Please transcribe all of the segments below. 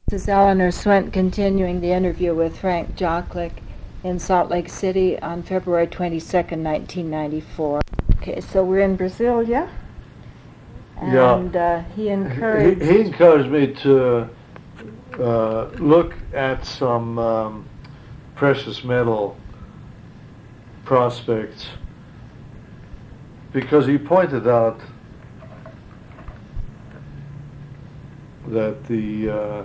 This is Eleanor Swint continuing the interview with Frank Joklik in Salt Lake City on February 22nd, 1994. Okay, so we're in Brasilia, and he encouraged me to look at some precious metal prospects because he pointed out that the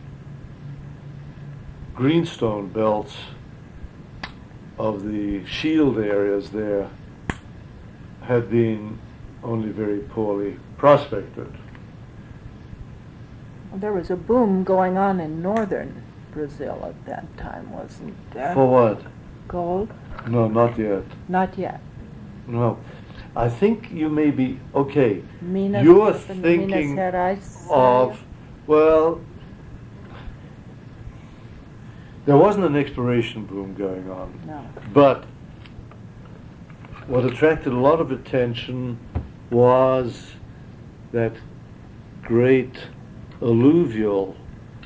greenstone belts of the shield areas there had been only very poorly prospected. There was a boom going on in northern Brazil at that time, wasn't there? For what? Gold? No, not yet. Not yet. No. I think you may be, okay, Minas, you're thinking of, well, there wasn't an exploration boom going on. No. But what attracted a lot of attention was that great alluvial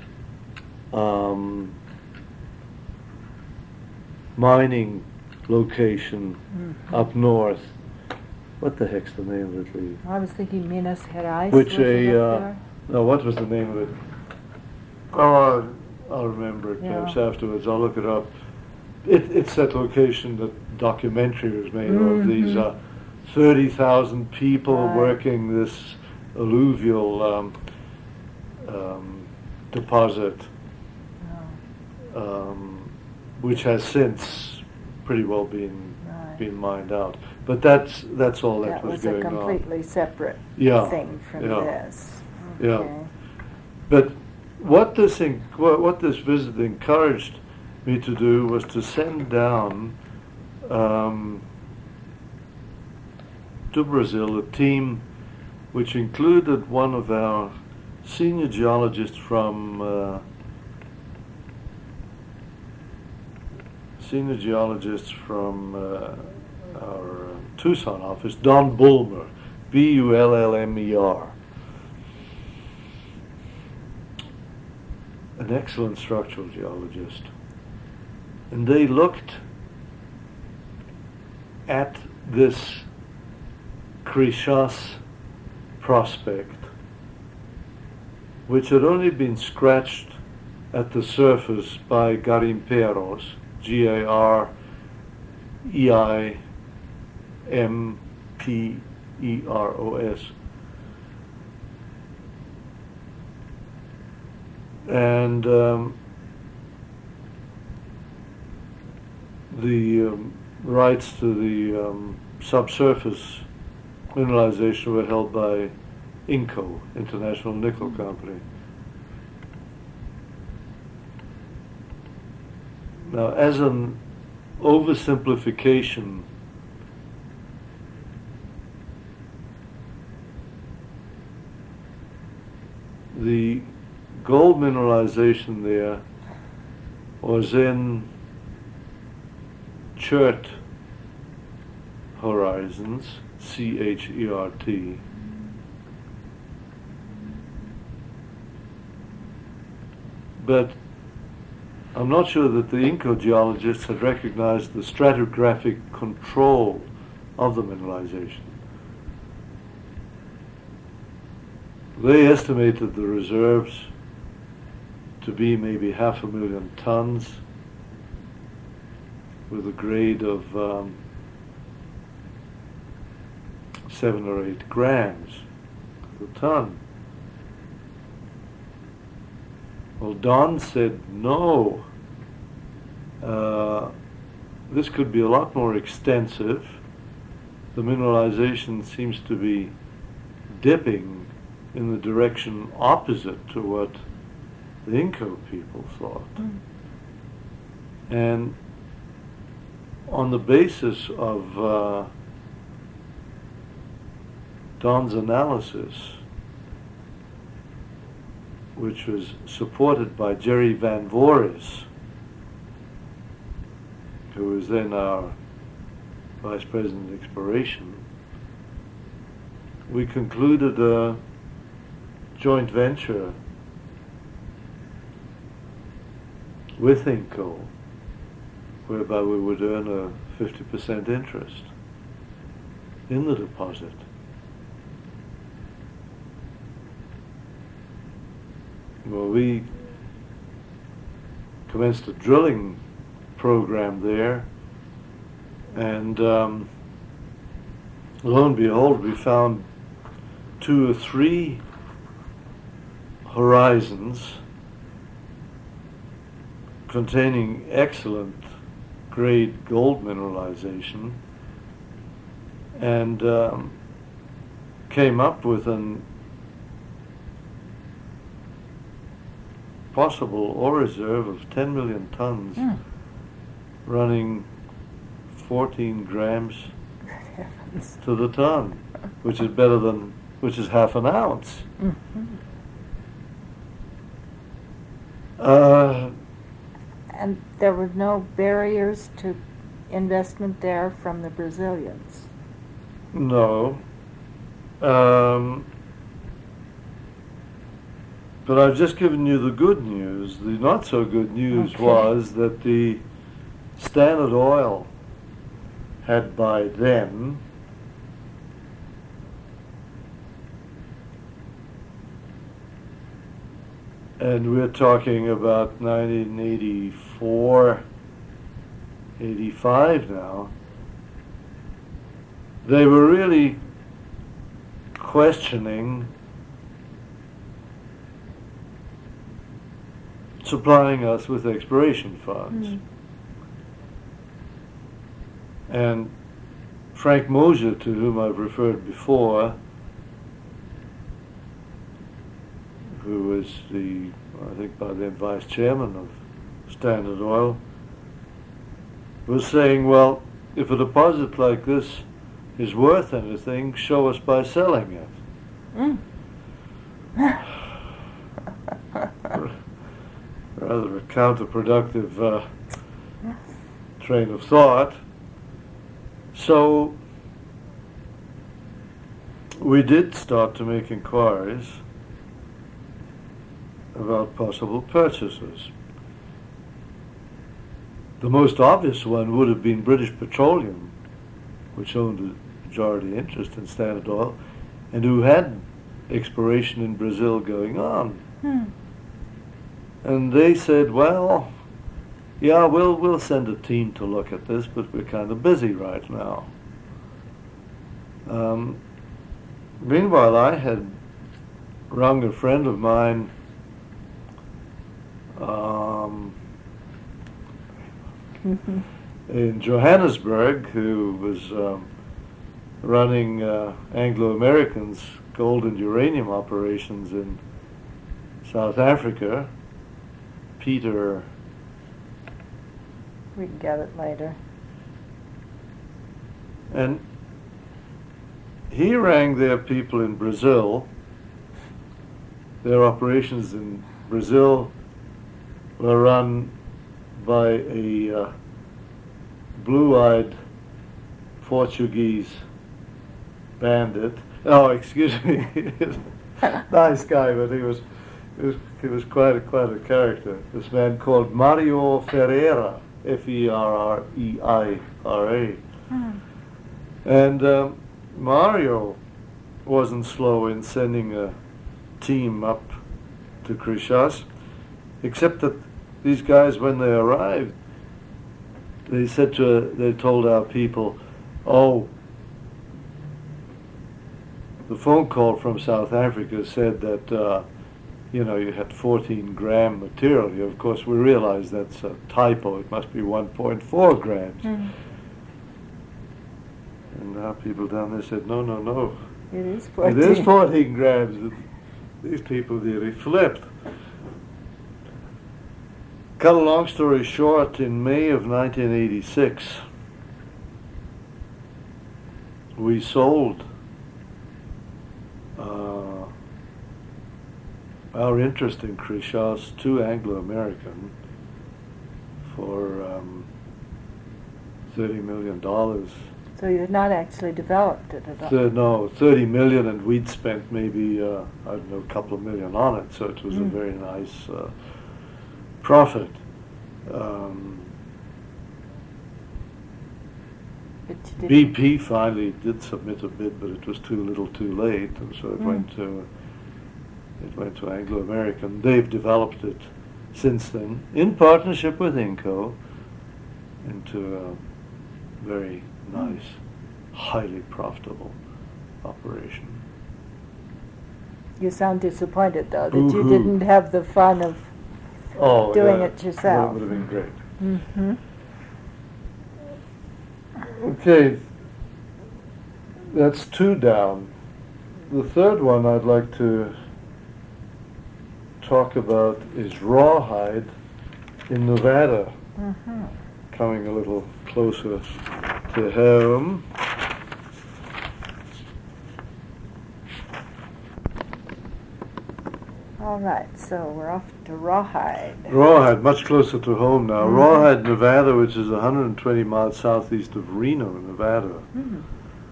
mining location up north. What the heck's the name of it, Lee? I was thinking Minas Gerais. No, what was the name of it? Oh, I'll remember it perhaps afterwards. I'll look it up. It's that location that documentary was made of. These 30,000 people working this alluvial deposit, which has since pretty well been mined out. But that's all that was going on. That was a completely separate thing from this. Okay. Yeah. But what this visit encouraged me to do was to send down to Brazil a team which included one of our senior geologists from our Tucson office, Don Bulmer, Bullmer, an excellent structural geologist. And they looked at this Crixás prospect, which had only been scratched at the surface by garimpeiros, G-A-R-E-I-M-P-E-R-O-S. And the rights to the subsurface mineralization were held by INCO, International Nickel Company. Now, as an oversimplification, the gold mineralization there was in chert horizons, C-H-E-R-T, but I'm not sure that the INCO geologists had recognized the stratigraphic control of the mineralization. They estimated the reserves to be maybe 500,000 tons with a grade of 7 or 8 grams per ton. Well, Don said, no, this could be a lot more extensive. The mineralization seems to be dipping in the direction opposite to what the INCO people thought. And on the basis of Don's analysis, which was supported by Jerry Van Voorhis, who was then our Vice President of Exploration, we concluded a joint venture with Inco, whereby we would earn a 50% interest in the deposit. Well, we commenced a drilling program there, and lo and behold, we found 2 or 3 horizons containing excellent grade gold mineralization, and came up with an possible ore reserve of 10 million tons, running 14 grams to the ton, which is half an ounce. And there were no barriers to investment there from the Brazilians? No. But I've just given you the good news. The not so good news was that the Standard Oil had by then and we're talking about 1984, 85 now, they were really questioning supplying us with exploration funds. And Frank Mosier, to whom I've referred before, who was I think by then vice chairman of Standard Oil, was saying, well, if a deposit like this is worth anything, show us by selling it. Rather a counterproductive train of thought. So we did start to make inquiries about possible purchasers. The most obvious one would have been British Petroleum, which owned a majority interest in Standard Oil, and who had exploration in Brazil going on. And they said, well, yeah, we'll send a team to look at this, but we're kind of busy right now. Meanwhile, I had rung a friend of mine in Johannesburg, who was running Anglo-American's gold and uranium operations in South Africa, Peter. We can get it later. And he rang their people in Brazil. Their operations in Brazil were run by a blue-eyed Portuguese bandit. Oh, excuse me. Nice guy, but he was quite a character. This man called Mario Ferreira, F-E-R-R-E-I-R-A. And Mario wasn't slow in sending a team up to Crixás, except that these guys, when they arrived, they told our people, oh, the phone call from South Africa said that you had 14-gram material. Of course, we realized that's a typo. It must be 1.4 grams. And our people down there said, no. It is 14. It is 14 grams. These people nearly flipped. Cut a long story short, in May of 1986, we sold our interest in Crixás to Anglo-American for $30 million. So you had not actually developed it at all? No, $30 million, and we'd spent maybe, a couple of million on it, so it was a very nice profit. But you didn't- BP finally did submit a bid, but it was too little, too late, and so it went to Anglo American. They've developed it since then in partnership with Inco into a very nice, highly profitable operation. You sound disappointed, though, that you Boo-hoo. didn't have the fun of doing it yourself. That would have been great. Mm-hmm. Okay, that's 2 down. The third one I'd like to talk about is Rawhide in Nevada, Mm-hmm. coming a little closer to home. All right, so we're off to Rawhide. Rawhide, much closer to home now. Mhm. Rawhide, Nevada, which is 120 miles southeast of Reno, Nevada. Mhm.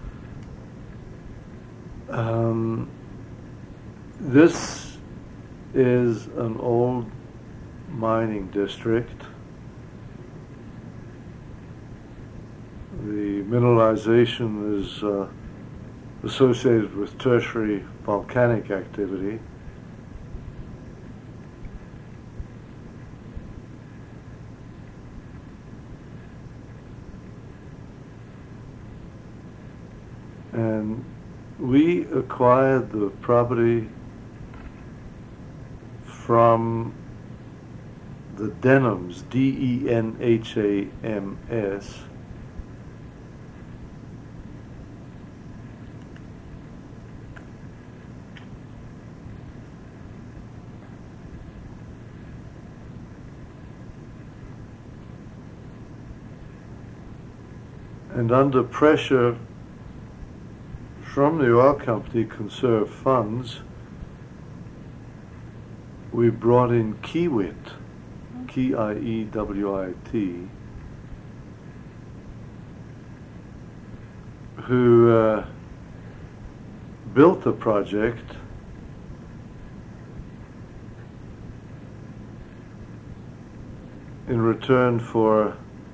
This is an old mining district. The mineralization is associated with tertiary volcanic activity. And we acquired the property from the Denhams, Denhams. And under pressure from the oil company conserve funds, we brought in Kiewit, Kiewit, who built the project in return for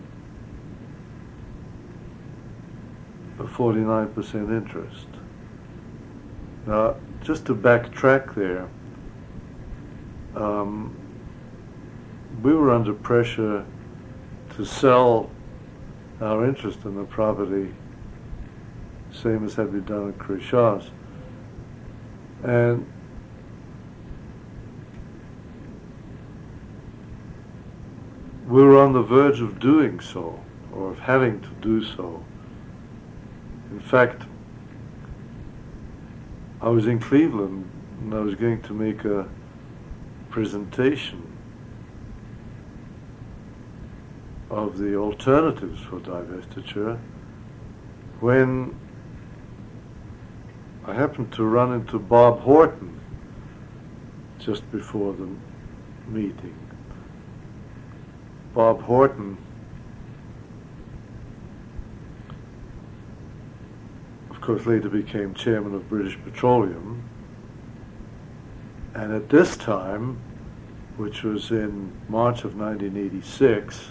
a 49% interest. Now, just to backtrack there, we were under pressure to sell our interest in the property, same as had been done at Krishas. And we were on the verge of doing so, or of having to do so. In fact, I was in Cleveland and I was going to make a presentation of the alternatives for divestiture when I happened to run into Bob Horton just before the meeting. Bob Horton, of course, later became chairman of British Petroleum, and at this time, which was in March of 1986,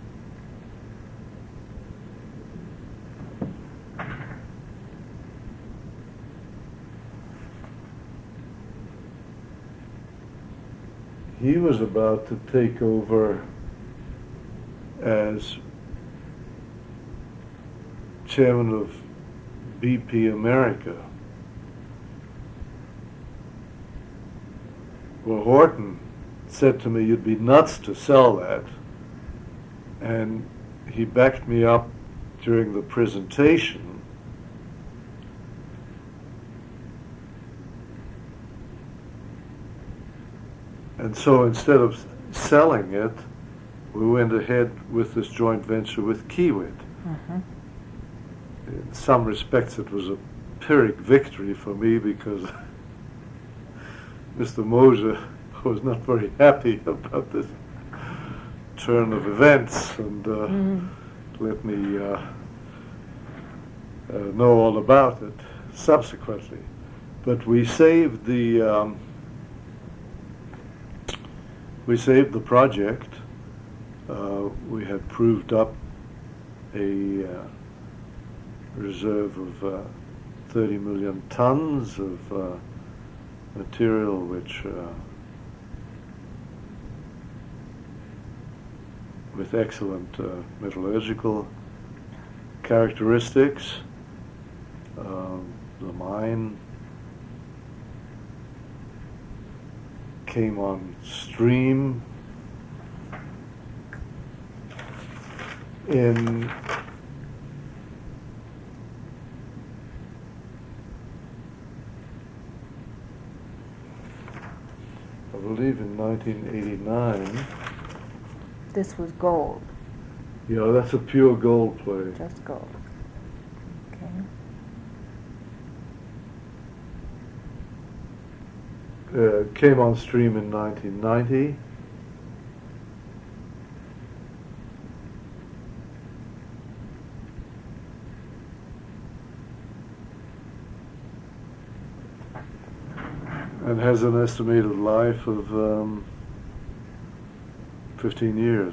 he was about to take over as chairman of BP America. Well, Horton said to me, "You'd be nuts to sell that." And he backed me up during the presentation. And so instead of selling it, we went ahead with this joint venture with Kiewit. Mm-hmm. In some respects, it was a Pyrrhic victory for me because Mr. Moser was not very happy about this turn of events and let me know all about it subsequently. But we saved the project, we had proved up a reserve of 30 million tons of material which with excellent metallurgical characteristics. The mine came on stream in I believe in 1989. This was gold. Yeah, that's a pure gold play. Just gold. Okay. Came on stream in 1990. And has an estimated life of 15 years.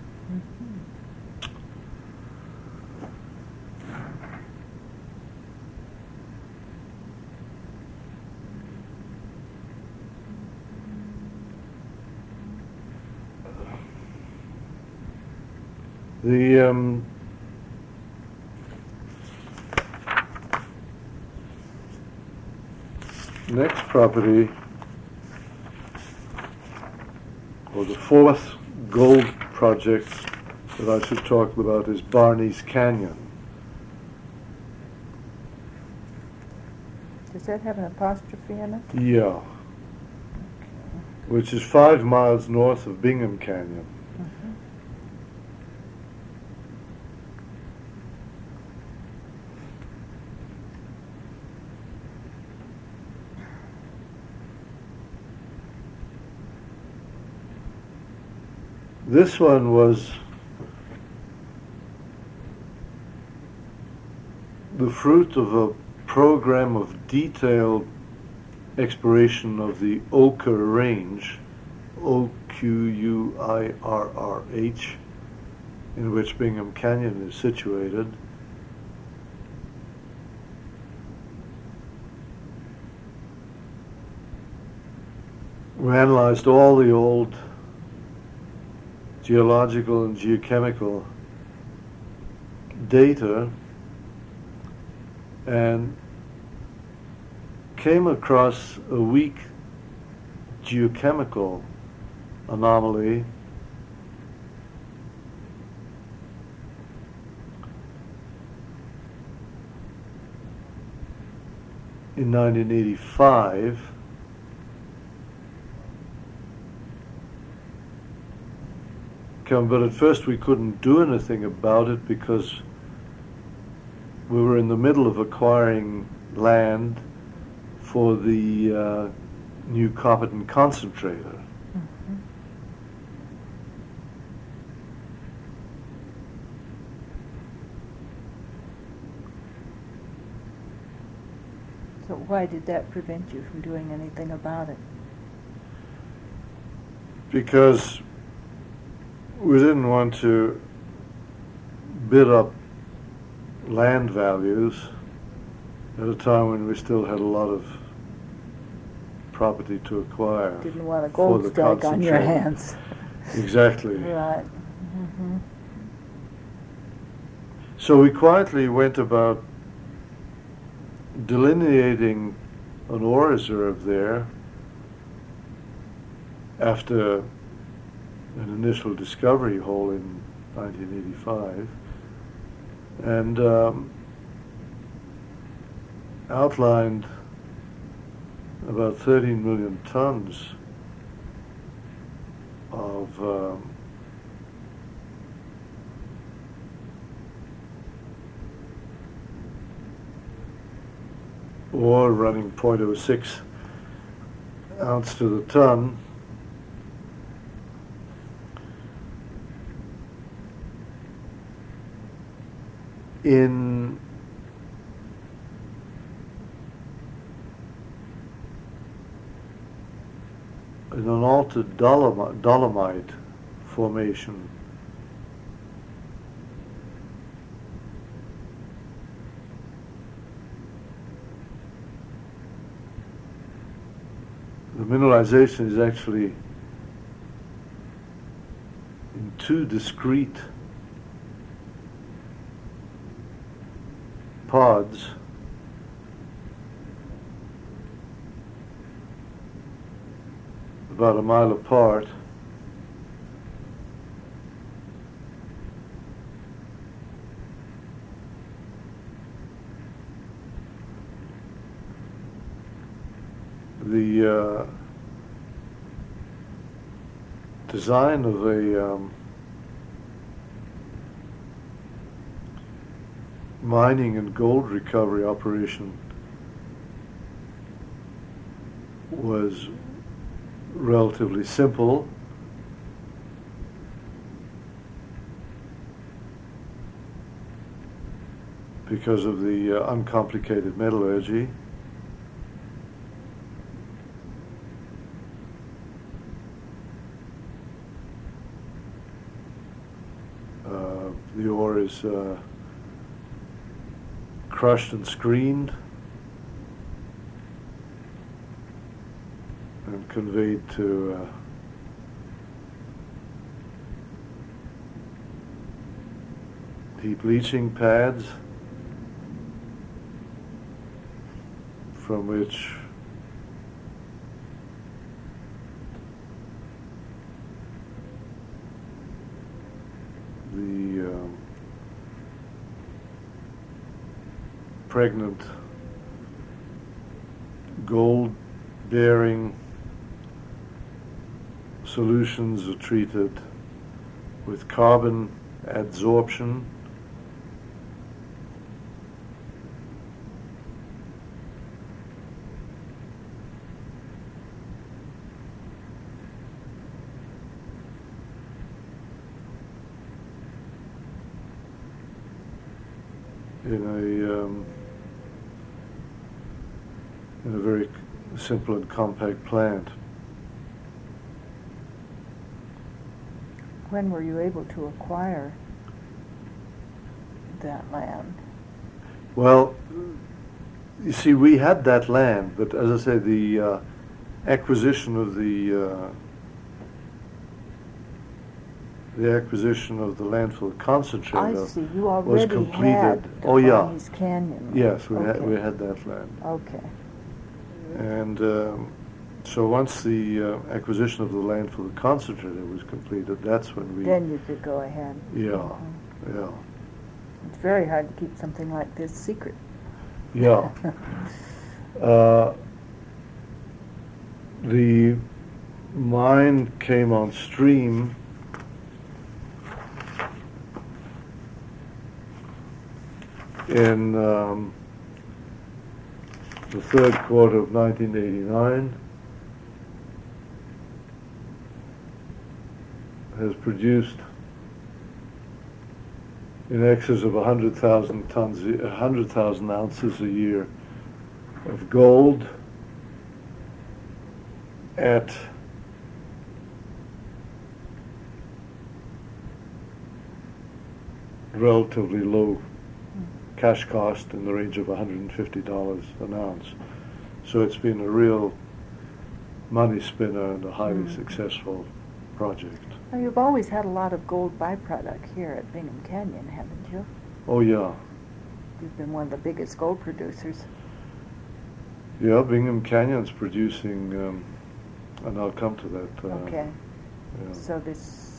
The next property, or the fourth gold project that I should talk about, is Barney's Canyon. Does that have an apostrophe in it? Yeah. Okay. Which is 5 miles north of Bingham Canyon. This one was the fruit of a program of detailed exploration of the Oquirrh Range, Oquirrh, in which Bingham Canyon is situated. We analyzed all the old geological and geochemical data and came across a weak geochemical anomaly in 1985. But at first we couldn't do anything about it because we were in the middle of acquiring land for the new Copperton concentrator. So why did that prevent you from doing anything about it? Because we didn't want to bid up land values at a time when we still had a lot of property to acquire. Didn't want a gold strike on your hands. Exactly. Right. So we quietly went about delineating an ore reserve there after an initial discovery hole in 1985, and outlined about 13 million tons of ore running 0.06 ounce to the ton. In an altered dolomite formation the mineralization is actually in two discrete pods about a mile apart. The design of a mining and gold recovery operation was relatively simple. Because of the uncomplicated metallurgy. The ore is crushed and screened and conveyed to heap leaching pads, from which the pregnant gold-bearing solutions are treated with carbon adsorption, in a very simple and compact plant. When were you able to acquire that land? Well, you see, we had that land, but as I say, the acquisition of the land for the concentrator I see. You already was completed. had Oh yeah. Carney's Canyon. Yes, we Okay. had that land. Okay. And so once the acquisition of the land for the concentrator was completed, that's when we. Then you could go ahead. Yeah, Mhm. yeah, It's very hard to keep something like this secret. yeah. The mine came on stream in the third quarter of 1989, has produced in excess of 100,000 ounces a year of gold at relatively low cash cost in the range of $150 an ounce. So it's been a real money spinner and a highly successful project. Well, you've always had a lot of gold byproduct here at Bingham Canyon, haven't you? Oh yeah. You've been one of the biggest gold producers. Yeah, Bingham Canyon's producing, and I'll come to that. Okay. Yeah. So this,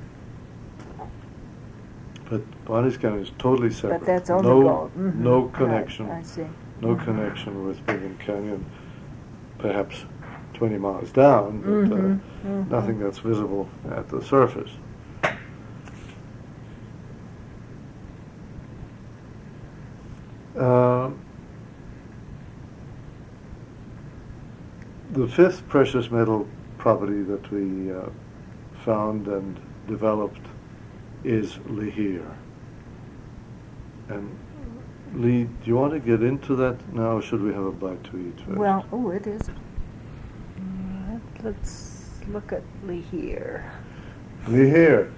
But Bonnie's Canyon is totally separate. but that's only no, gold. Mhm. No connection. Right, I see. No connection with Bingham Canyon. Perhaps 20 miles down, but nothing that's visible at the surface. The fifth precious metal property that we found and developed is Lihir. And Lee, do you want to get into that now, or should we have a bite to eat first? Well, oh, it is. Let's look at Lihir. Lihir.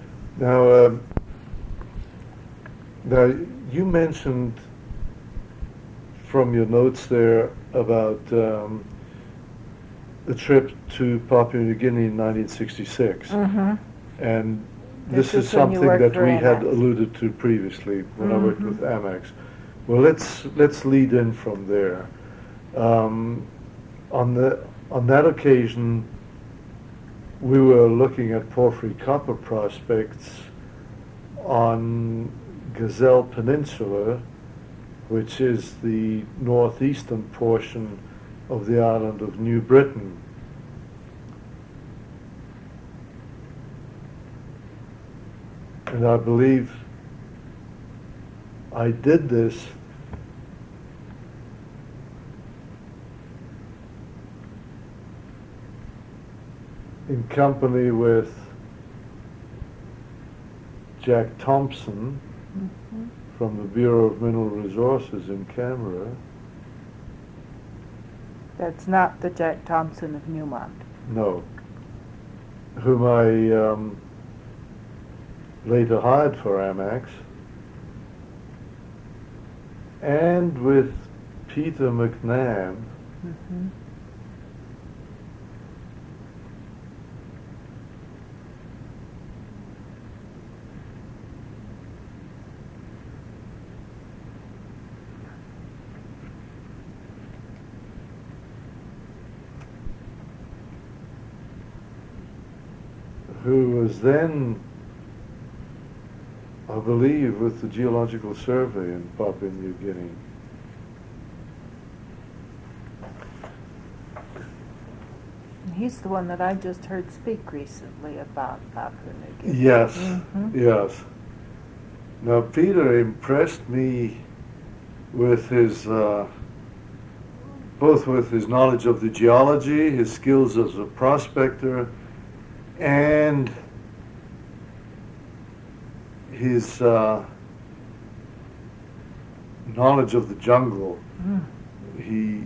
Now you mentioned from your notes there about a trip to Papua New Guinea in 1966. Mm-hmm. And This this is is when you something worked that for we had Amex. alluded to previously when I worked Mhm. with Amex. Well, let's lead in from there. Um, on that occasion, we were looking at porphyry copper prospects on Gazelle Peninsula, which is the northeastern portion of the island of New Britain. And I believe I did this in company with Jack Thompson Mhm. from the Bureau of Mineral Resources in Canberra. That's not the Jack Thompson of Newmont. No. Whom I later hired for Amex. And with Peter McNabb, Mm-hmm. who was then, I believe, with the Geological Survey in Papua New Guinea. He's the one that I just heard speak recently about Papua New Guinea. Yes, Mhm. yes. Now, Peter impressed me with his, both with his knowledge of the geology, his skills as a prospector, and his knowledge of the jungle. Mm. He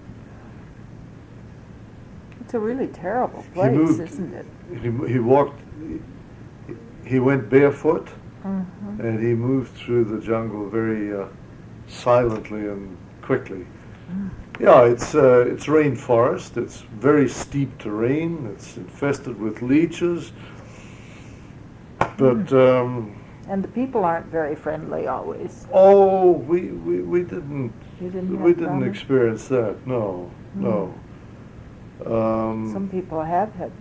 It's a really terrible place, moved- isn't it? he walked. He went barefoot, Mm-hmm. and he moved through the jungle very silently and quickly. Mm. Yeah, it's rainforest. It's very steep terrain. It's infested with leeches. But And the people aren't very friendly always. we didn't You didn't we have didn't problems? experience that. No, no. Some people have had.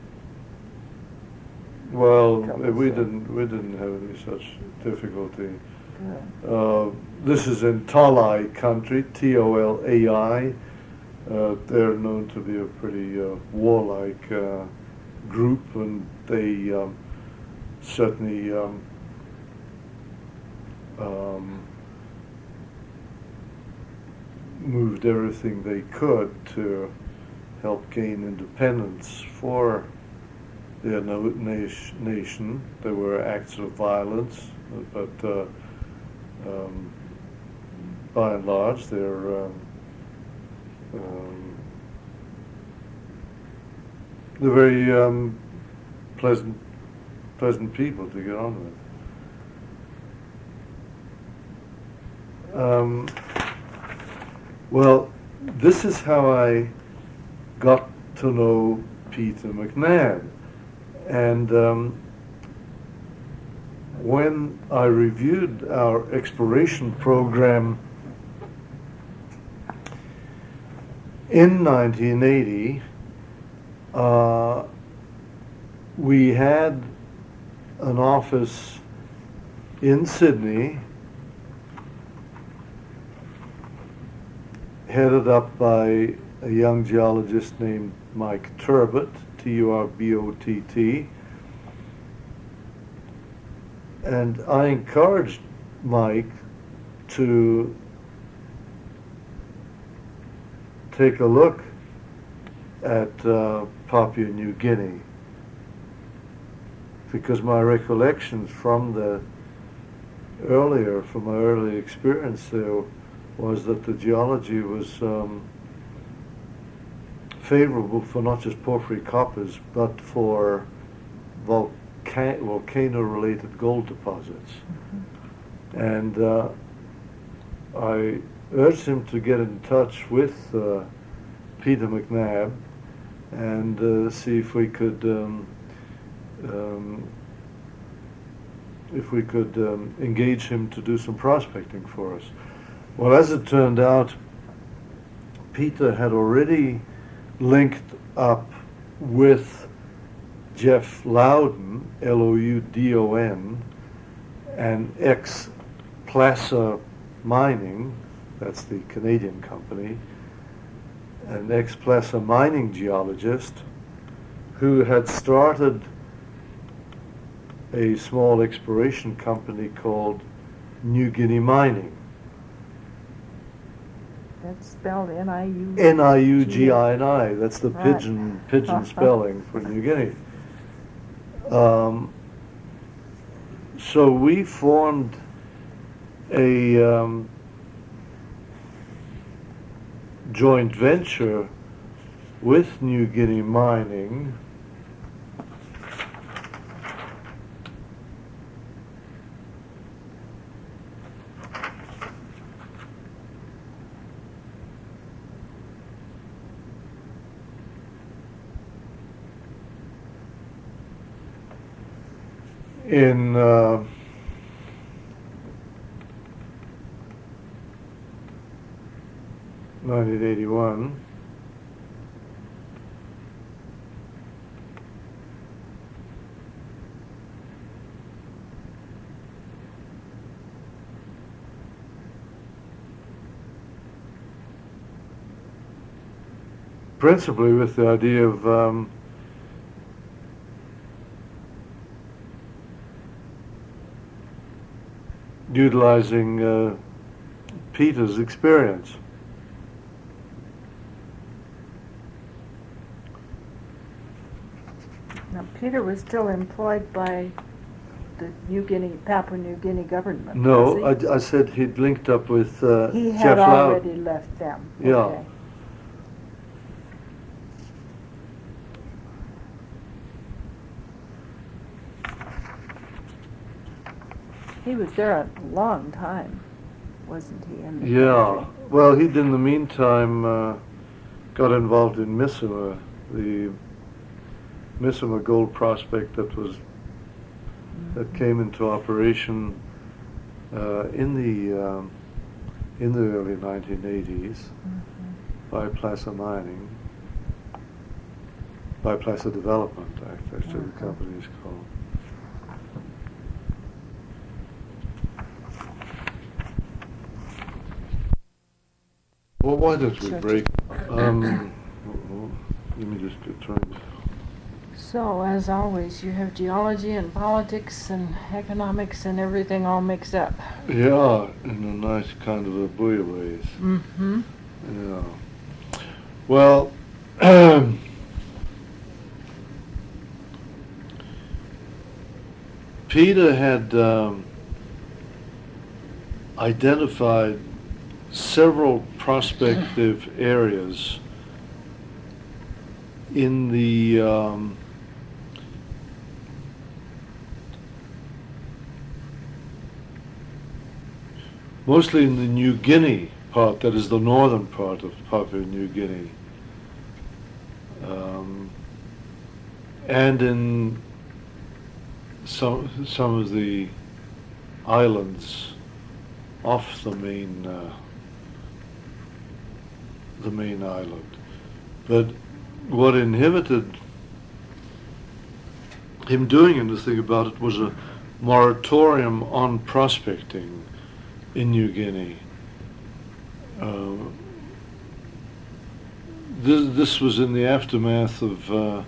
Well, troubles we there. didn't have any such difficulty. Good. This is in Tolai country, Tolai. They're known to be a pretty warlike group, and they certainly moved everything they could to help gain independence for their nation. There were acts of violence, but by and large, they're very pleasant people to get on with. Well, this is how I got to know Peter McNabb. And when I reviewed our exploration program in 1980, we had an office in Sydney headed up by a young geologist named Mike Turbot, Turbott. And I encouraged Mike to take a look at Papua New Guinea, because my recollections from my early experience there was that the geology was favorable for not just porphyry coppers, but for volcano-related gold deposits. Mm-hmm. And I urged him to get in touch with Peter McNabb and see if we could engage him to do some prospecting for us. Well, as it turned out, Peter had already linked up with Jeff Loudon, Loudon, and ex-Placer Mining, that's the Canadian company, an ex-Placer Mining geologist who had started a small exploration company called New Guinea Mining. That's spelled N-I-U. N-I-U-G-I-N-I. That's the Right. pigeon spelling for New Guinea. So we formed a joint venture with New Guinea Mining in 1981. Principally with the idea of utilizing Peter's experience. Now, Peter was still employed by the Papua New Guinea government. No, was he? I said he'd linked up with He Jeff had Loudon. already left them. Yeah. Okay. He was there a long time, wasn't he? In the Yeah. country? Well, he'd in the meantime got involved in Misima, the Misima gold prospect that came into operation in the early 1980s by Placer Mining, by Placer Development, actually the company is called. Well, why don't we Sure. break? Let me just get trying. So, as always, you have geology and politics and economics and everything all mixed up. Yeah, in a nice kind of a bouillabaisse. Mm-hmm. Yeah. Well, Peter had identified several prospective areas in the mostly in the New Guinea part, that is the northern part of Papua New Guinea, and in some of the islands off the main island. But what inhibited him doing anything about it was a moratorium on prospecting in New Guinea. This was in the aftermath of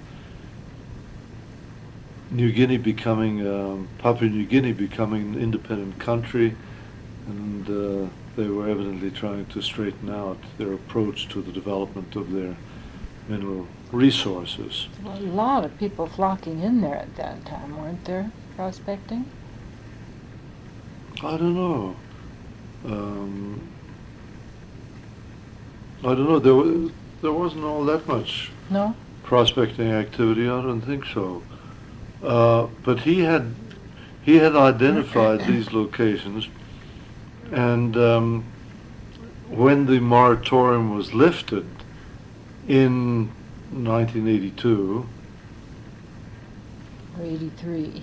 Papua New Guinea becoming an independent country, and they were evidently trying to straighten out their approach to the development of their mineral resources. A lot of people flocking in there at that time, weren't there, prospecting? I don't know. I don't know. There wasn't all that much No? prospecting activity. I don't think so. But he had identified these locations, and when the moratorium was lifted in 1982. Or 83.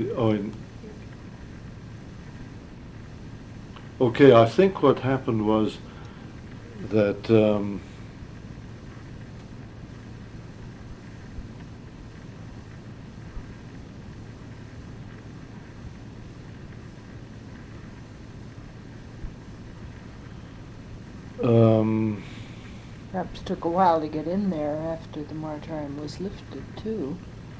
Okay, I think what happened was that perhaps took a while to get in there after the moratorium was lifted, too.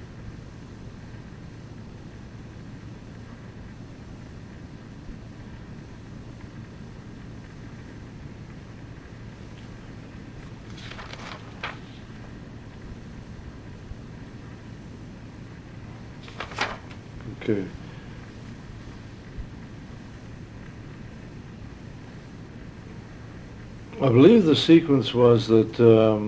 Okay. I believe the sequence was that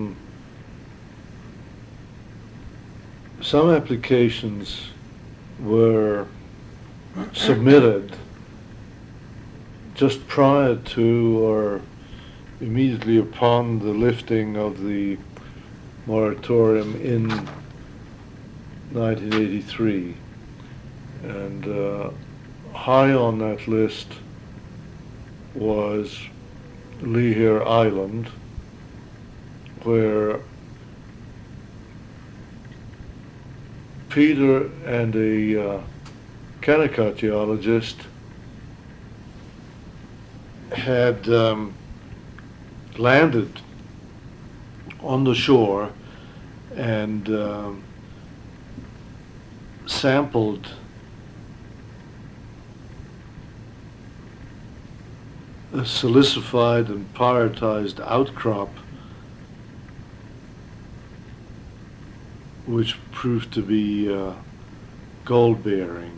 some applications were submitted just prior to or immediately upon the lifting of the moratorium in 1983. And high on that list was Lihir Island, where Peter and a Kennecott geologist had landed on the shore and sampled a silicified and pyritized outcrop, which proved to be gold-bearing.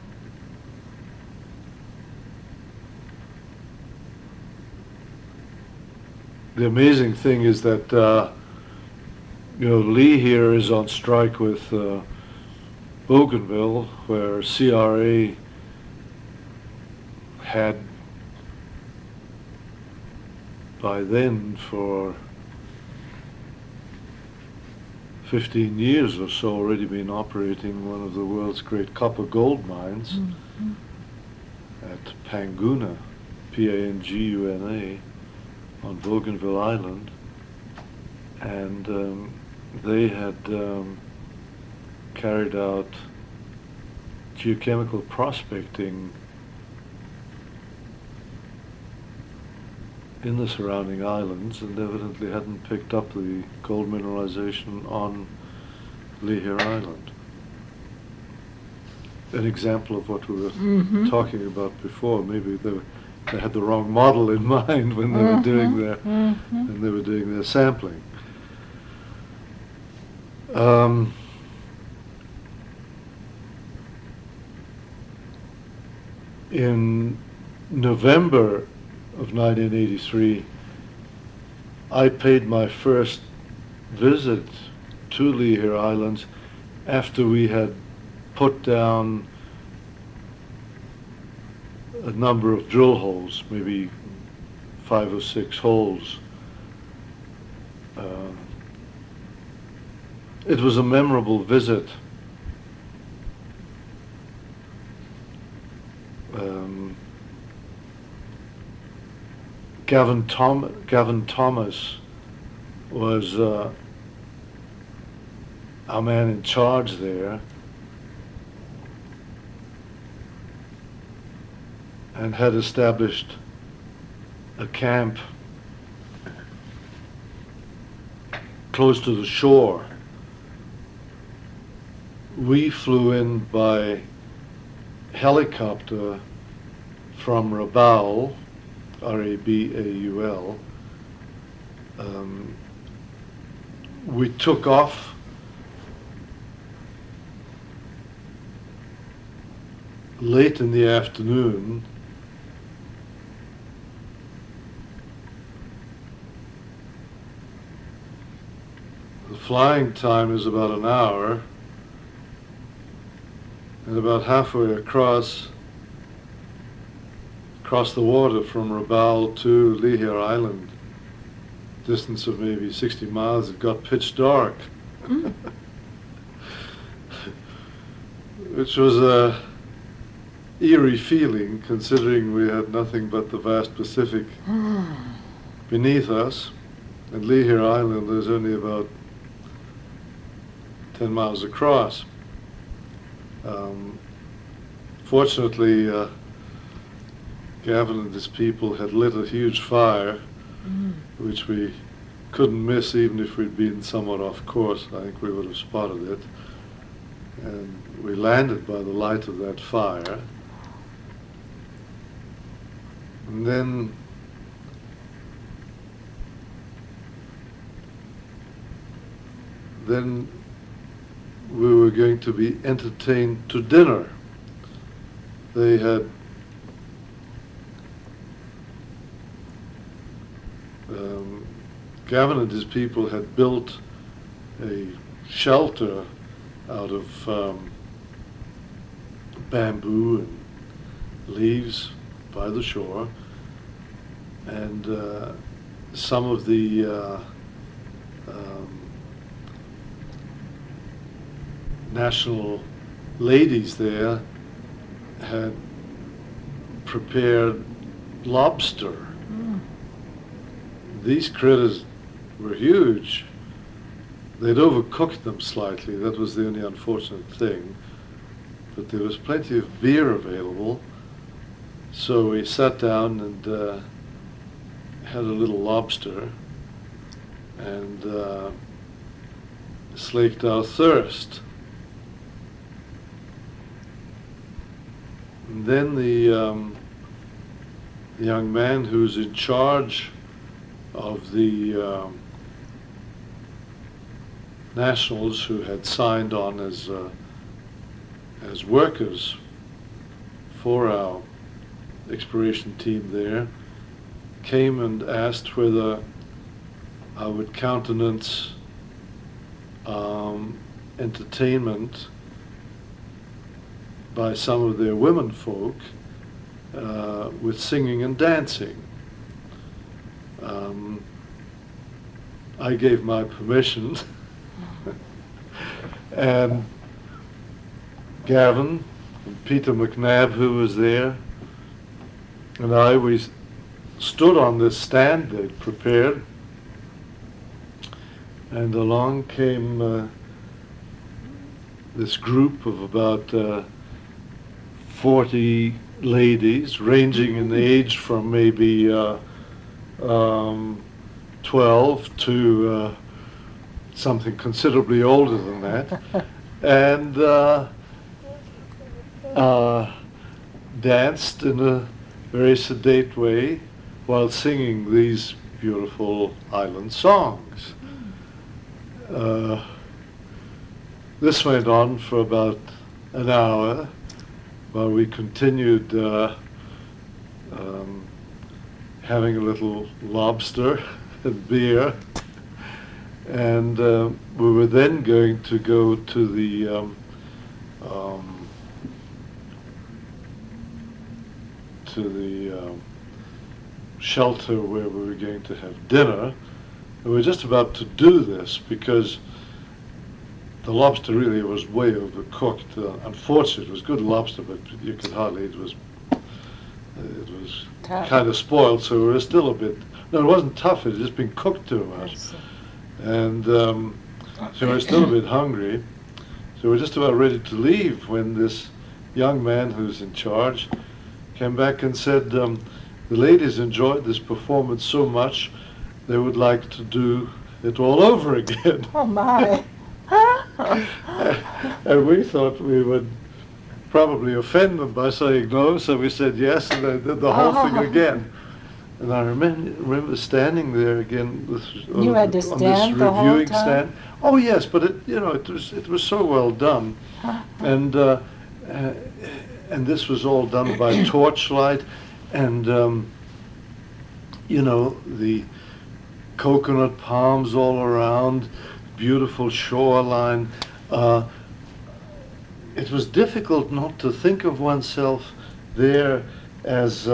The amazing thing is that Lihir is on strike with Bougainville, where CRA had by then for 15 years or so already been operating one of the world's great copper gold mines at Panguna, Panguna, on Bougainville Island, and they had carried out geochemical prospecting in the surrounding islands and evidently hadn't picked up the gold mineralization on Lihir Island. An example of what we were talking about before. Maybe they had the wrong model in mind when they were doing their sampling. In November of 1983, I paid my first visit to Lihir Islands after we had put down a number of drill holes, maybe 5 or 6 holes. It was a memorable visit. Gavin Thomas was our man in charge there, and had established a camp close to the shore. We flew in by helicopter from Rabaul, Rabaul. We took off late in the afternoon. The flying time is about an hour, and about halfway across the water from Rabaul to Lihir Island, distance of maybe 60 miles, it got pitch dark. which was a eerie feeling, considering we had nothing but the vast Pacific beneath us. And Lihir Island is only about 10 miles across. Fortunately, Gavin and his people had lit a huge fire, which we couldn't miss even if we'd been somewhat off course. I think we would have spotted it. And we landed by the light of that fire. And then we were going to be entertained to dinner. They had Gavin and his people had built a shelter out of bamboo and leaves by the shore, and some of the national ladies there had prepared lobster. These critters were huge. They'd overcooked them slightly. That was the only unfortunate thing. But there was plenty of beer available. So we sat down and had a little lobster and slaked our thirst. And then the young man who's in charge of the nationals who had signed on as workers for our exploration team there came and asked whether I would countenance entertainment by some of their women folk with singing and dancing. I gave my permission, and Gavin and Peter McNabb, who was there, and we stood on this stand they'd prepared, and along came this group of about 40 ladies, ranging in age from maybe 12 to something considerably older than that, and danced in a very sedate way while singing these beautiful island songs. This went on for about an hour while we continued having a little lobster and beer, and we were then going to go to the shelter where we were going to have dinner. And we were just about to do this because the lobster really was way overcooked. Unfortunately, it was good lobster, but you could hardly, it was kind of spoiled, so we were still a bit, no, it wasn't tough, it had just been cooked too much. And so we were still a bit hungry. So we were just about ready to leave when this young man who's in charge came back and said, the ladies enjoyed this performance so much, they would like to do it all over again. Oh my. And we thought we would probably offend them by saying no, so we said yes, and they did the whole thing again. And I remember standing there again with, you had to stand the whole time? Stand. Oh yes, but it was so well done, and this was all done by torchlight, and the coconut palms all around, beautiful shoreline. It was difficult not to think of oneself there as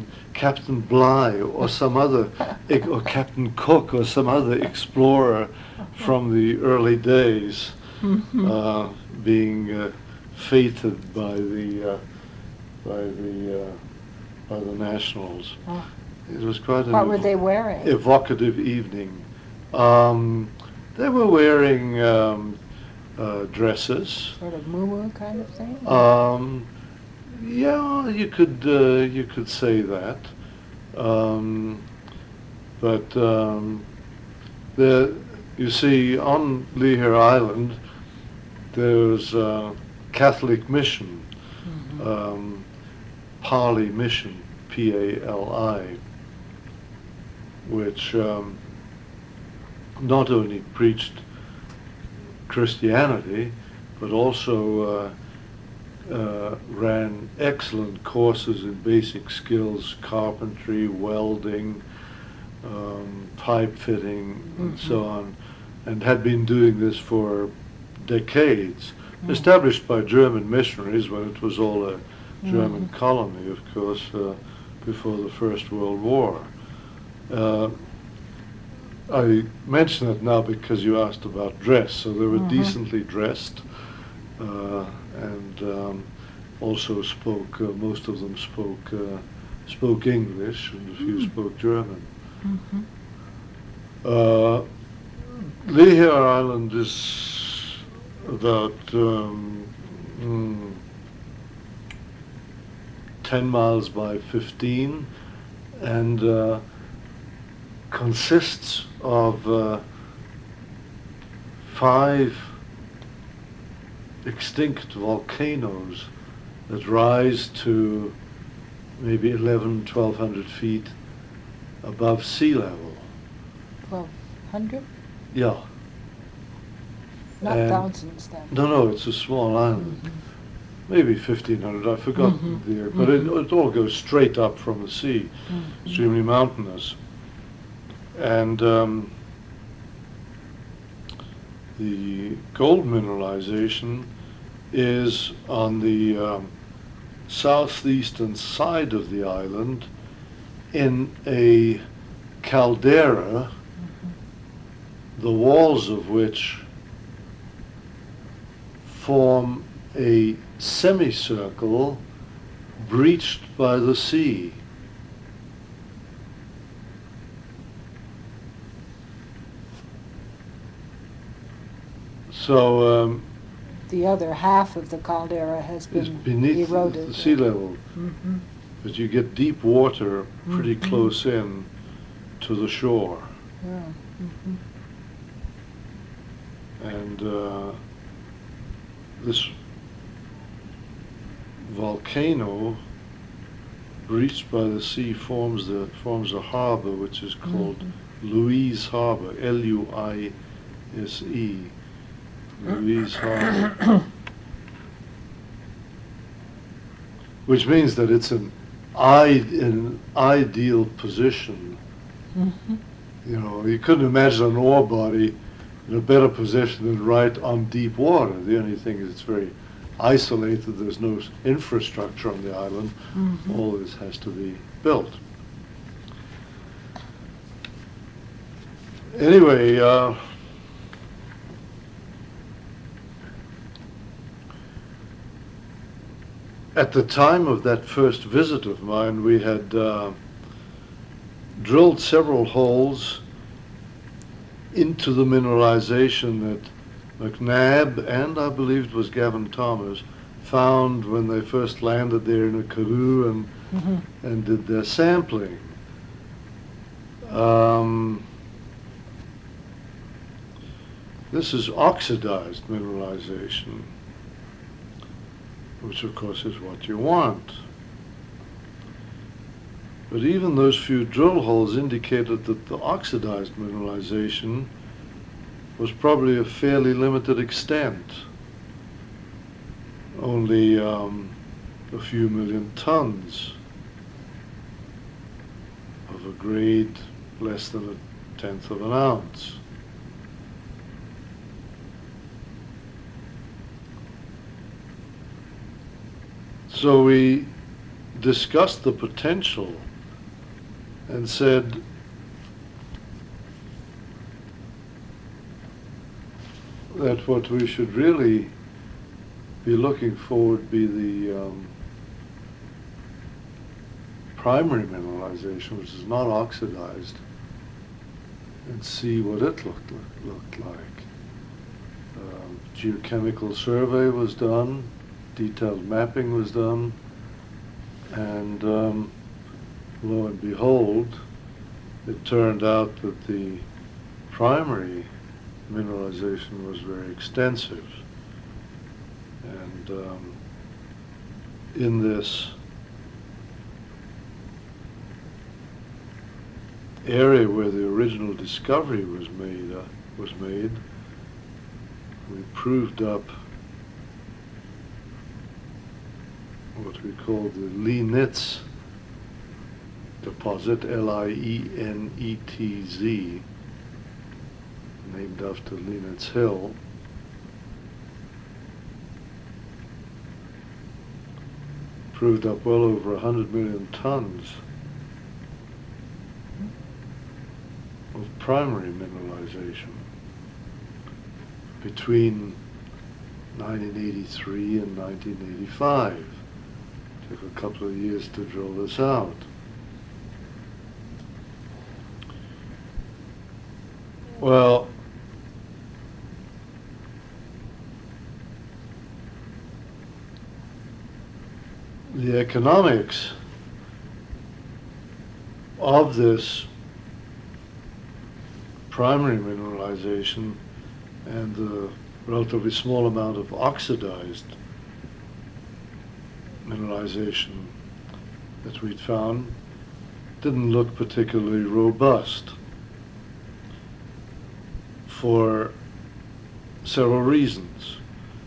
Captain Bligh or some other, or Captain Cook or some other explorer from the early days, being feted by the Nationals. Oh. It was quite What were they wearing? Evocative evening. They were wearing dresses. Sort of moo-moo kind of thing? Yeah, you could say that. But you see, on Lihir Island, there's a Catholic mission, Pali Mission, P-A-L-I, which not only preached Christianity, but also ran excellent courses in basic skills, carpentry, welding, pipe fitting, and so on, and had been doing this for decades, established by German missionaries when it was all a German colony, of course, before the First World War. I mention it now because you asked about dress. So they were decently dressed, and also spoke. Most of them spoke English, and a few spoke German. Lihir Island is about 10 miles by 15, and consists of 5 extinct volcanoes that rise to maybe 1,100 feet above sea level. 1,200? Yeah. Not And thousands then. No, it's a small island. Maybe 1,500, I've forgotten the year, but it all goes straight up from the sea, extremely mountainous. And the gold mineralization is on the southeastern side of the island in a caldera, the walls of which form a semicircle breached by the sea. So the other half of the caldera has it's been beneath eroded. the sea level, but you get deep water pretty close in to the shore. Yeah. And this volcano breached by the sea forms a harbor which is called Louise Harbor, L-U-I-S-E, Louise Harbor, which means that it's an ideal position. You know, you couldn't imagine an ore body in a better position than right on deep water. The only thing is it's very isolated. There's no infrastructure on the island. All this has to be built. Anyway, at the time of that first visit of mine, we had drilled several holes into the mineralization that McNabb and I believe it was Gavin Thomas found when they first landed there in a canoe and did their sampling. This is oxidized mineralization, which of course is what you want. But even those few drill holes indicated that the oxidized mineralization was probably a fairly limited extent, only a few million tons of a grade less than 1/10 of an ounce. So we discussed the potential and said, that what we should really be looking for would be the primary mineralization, which is not oxidized, and see what it looked like. Geochemical survey was done, detailed mapping was done, and lo and behold, it turned out that the primary mineralization was very extensive. And in this area where the original discovery was made, we proved up what we call the Lienitz deposit, Lienetz, named after Lienitz Hill. Proved up well over 100 million tons of primary mineralization between 1983 and 1985. Took a couple of years to drill this out. Well, the economics of this primary mineralization and the relatively small amount of oxidized mineralization that we'd found didn't look particularly robust for several reasons.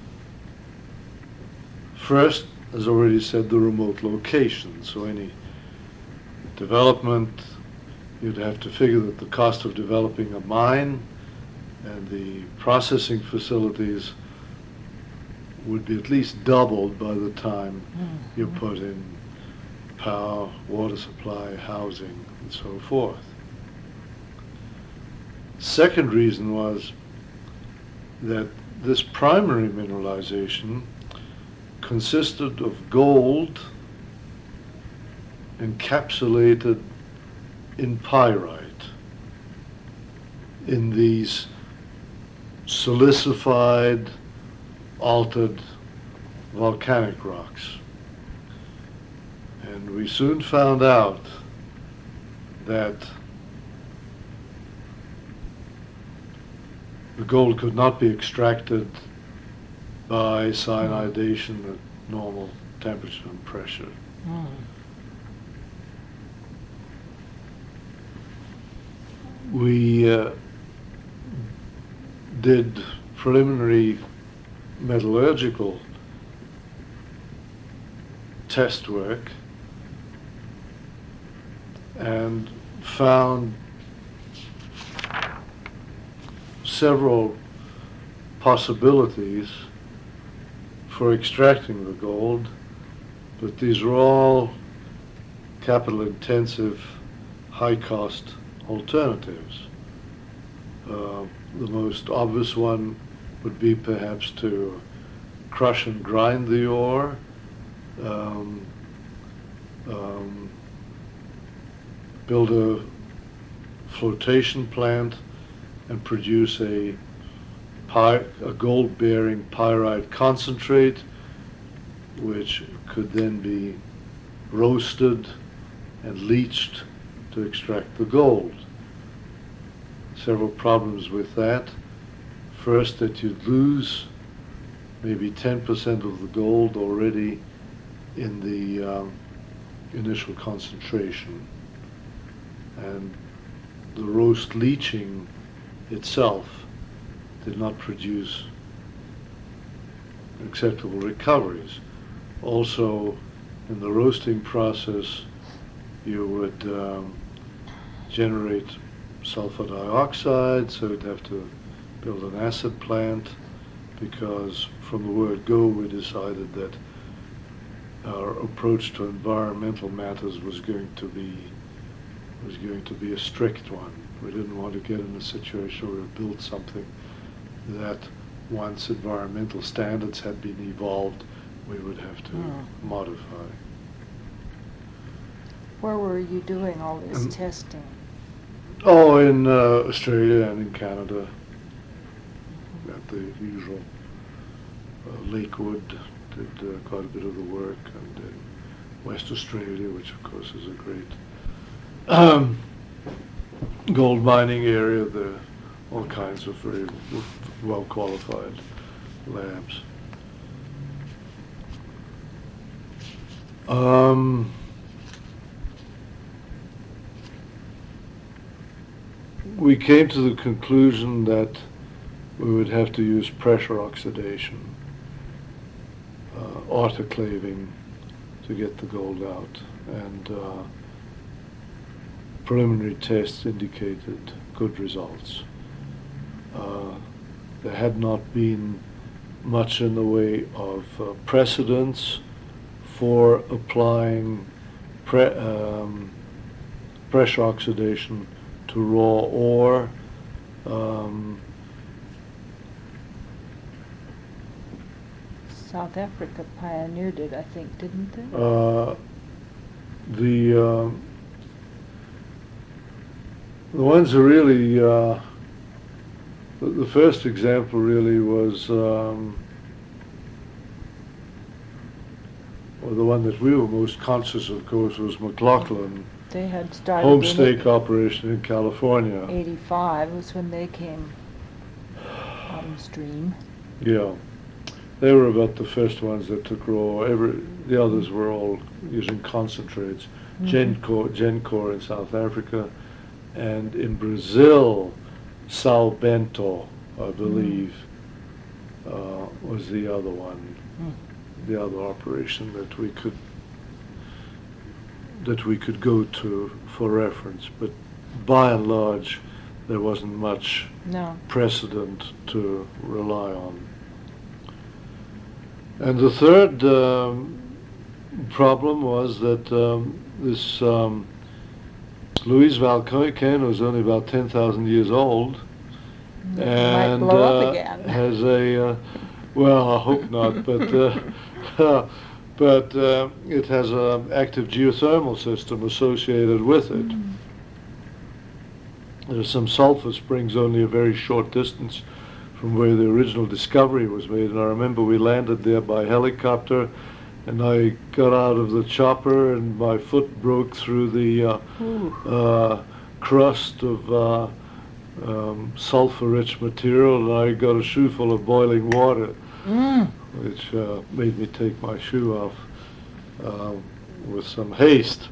First, as already said, the remote location. So any development, you'd have to figure that the cost of developing a mine and the processing facilities would be at least doubled by the time you put in power, water supply, housing, and so forth. Second reason was that this primary mineralization consisted of gold encapsulated in pyrite in these silicified, altered volcanic rocks. And we soon found out that the gold could not be extracted by cyanidation at normal temperature and pressure. We did preliminary metallurgical test work and found several possibilities for extracting the gold, but these are all capital intensive, high cost alternatives. The most obvious one would be perhaps to crush and grind the ore, build a flotation plant and produce a gold-bearing pyrite concentrate, which could then be roasted and leached to extract the gold. Several problems with that. First, that you'd lose maybe 10% of the gold already in the initial concentration. And the roast leaching itself did not produce acceptable recoveries. Also, in the roasting process, you would generate sulfur dioxide, so you'd have to build an acid plant, because from the word go we decided that our approach to environmental matters was going to be a strict one. We didn't want to get in a situation where we built something that once environmental standards had been evolved, we would have to modify. Where were you doing all this testing? Oh, in Australia and in Canada, at the usual. Lakewood did quite a bit of the work, and in West Australia, which of course is a great gold mining area. There are all kinds of very well qualified labs. We came to the conclusion that we would have to use pressure oxidation, autoclaving, to get the gold out, and preliminary tests indicated good results. There had not been much in the way of precedents for applying pressure oxidation to raw ore. South Africa pioneered it, I think, didn't they? The ones who really, the first example really was, or the one that we were most conscious of course, was McLaughlin. They had started Homestake operation in California. 85 was when they came on stream. Yeah. They were about the first ones that took raw. The others were all using concentrates. Gencor in South Africa, and in Brazil, Sal Bento, I believe, was the other one, the other operation that we could go to for reference. But by and large, there wasn't much precedent to rely on. And the third problem was that this Louise Volcano was only about 10,000 years old, and might blow up again. Has a well, I hope not, but it has an active geothermal system associated with it. There's some sulfur springs only a very short distance from where the original discovery was made, and I remember we landed there by helicopter, and I got out of the chopper and my foot broke through the crust of sulfur-rich material, and I got a shoe full of boiling water, which made me take my shoe off with some haste.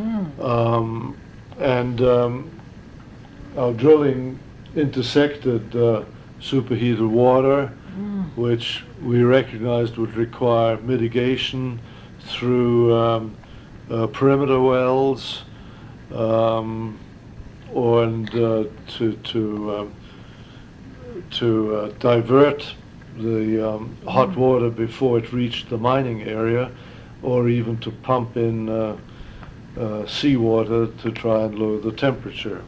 Our drilling intersected superheated water, which we recognized would require mitigation through perimeter wells, to divert the hot water before it reached the mining area, or even to pump in seawater to try and lower the temperature.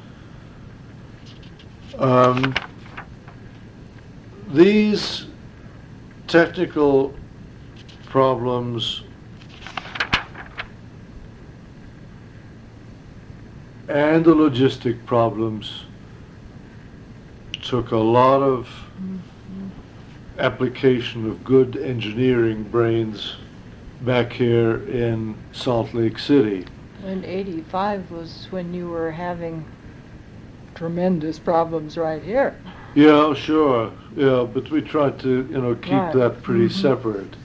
These technical problems and the logistic problems took a lot of application of good engineering brains back here in Salt Lake City. And 85 was when you were having tremendous problems right here. Yeah, sure. Yeah, but we tried to, keep that pretty separate.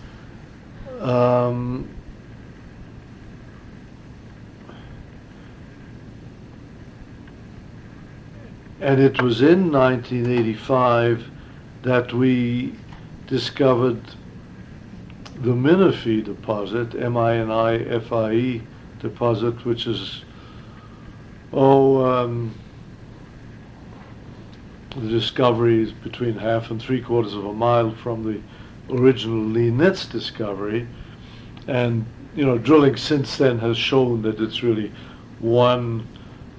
And it was in 1985 that we discovered the Minifie deposit, MINIFIE deposit, which is, the discovery is between 1/2 and 3/4 of a mile from the original Linetz discovery. And, drilling since then has shown that it's really one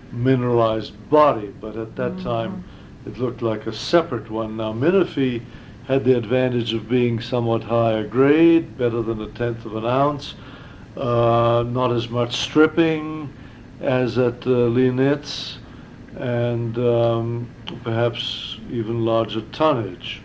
mineralized body, but at that time it looked like a separate one. Now, Minifie had the advantage of being somewhat higher grade, better than 1/10 of an ounce, not as much stripping as at Linitz, and perhaps even larger tonnage.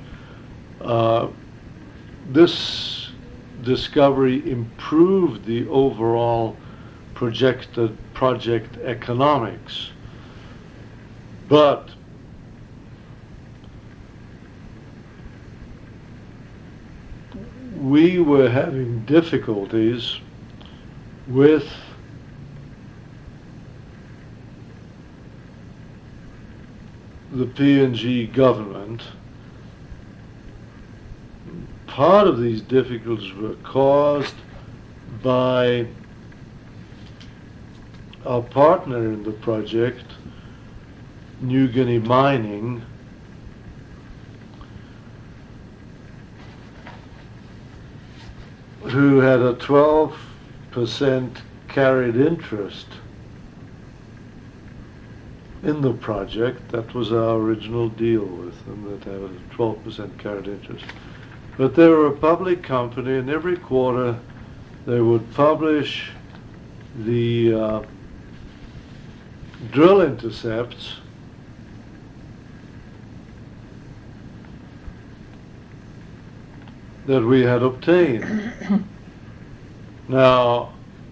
This discovery improved the overall projected project economics, but we were having difficulties with the PNG government. Part of these difficulties were caused by our partner in the project, New Guinea Mining, who had a 12% carried interest in the project. That was our original deal with them, that had a 12% carried interest. But they were a public company, and every quarter they would publish the drill intercepts that we had obtained. Now,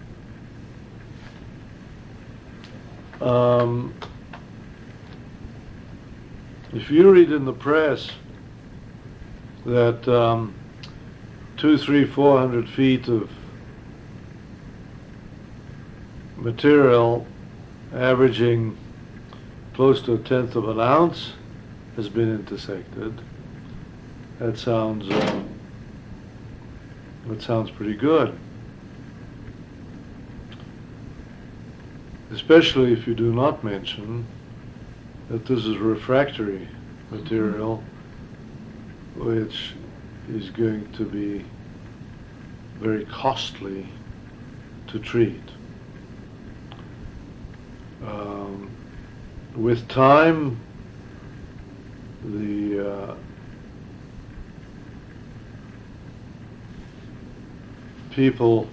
if you read in the press that 200, 300, 400 feet of material averaging close to 1/10 of an ounce has been intersected, that sounds pretty good. Especially if you do not mention that this is refractory material, which is going to be very costly to treat. With time, the people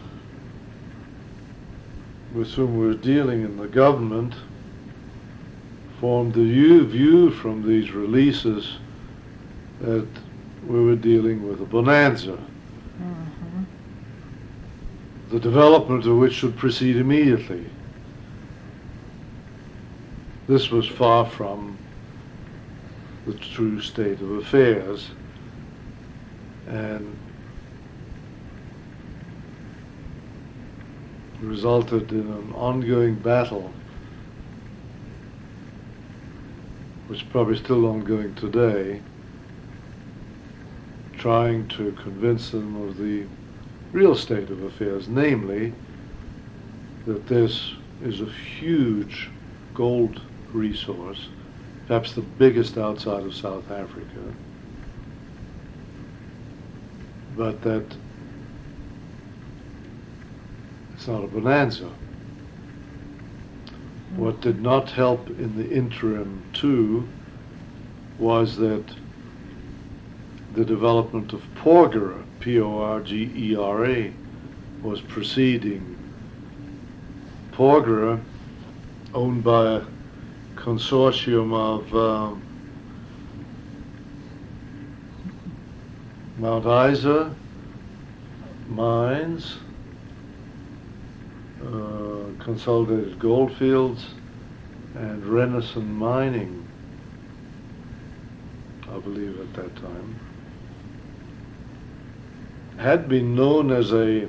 with whom we're dealing in the government formed the view from these releases that we were dealing with a bonanza, the development of which should proceed immediately. This was far from the true state of affairs, and resulted in an ongoing battle, which is probably still ongoing today, trying to convince them of the real state of affairs, namely that this is a huge gold resource, perhaps the biggest outside of South Africa, but that it's not a bonanza. What did not help in the interim, too, was that the development of Porgera, Porgera, was proceeding. Porgera, owned by a consortium of Mount Isa Mines, Consolidated Goldfields, and Renison Mining, I believe at that time, had been known as a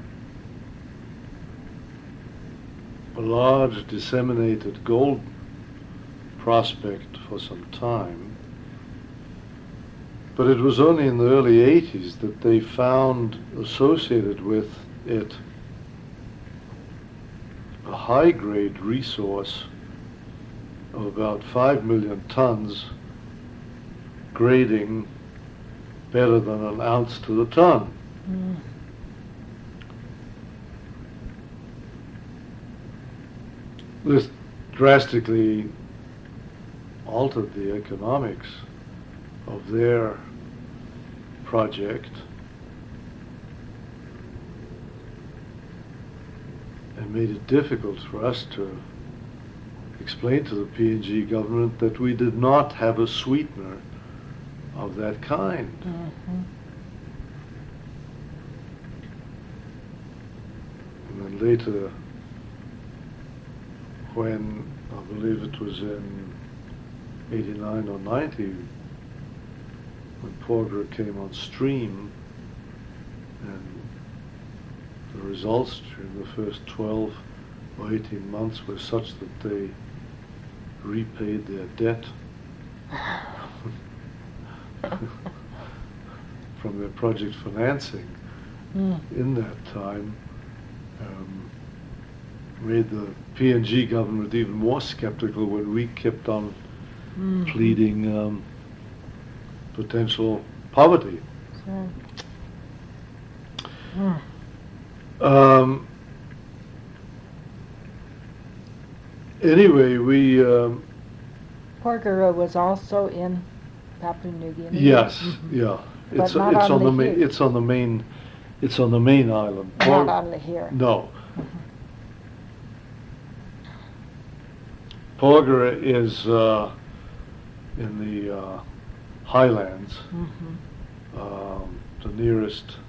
large disseminated gold prospect for some time, but it was only in the early 80s that they found associated with it a high-grade resource of about 5 million tons, grading better than an ounce to the ton. This drastically altered the economics of their project and made it difficult for us to explain to the PNG government that we did not have a sweetener of that kind. Mm-hmm. And then later, when I believe it was in 89 or 90, when Porgera came on stream, and the results during the first 12 or 18 months were such that they repaid their debt from their project financing in that time, made the PNG government even more skeptical when we kept on pleading potential poverty. Anyway, we Porgera was also in Papua New Guinea. yes, yeah. But It's not it's on on the the main here. it's on the main it's on the main island. Not on the here. No. Porgera is in the highlands. Mm-hmm. The nearest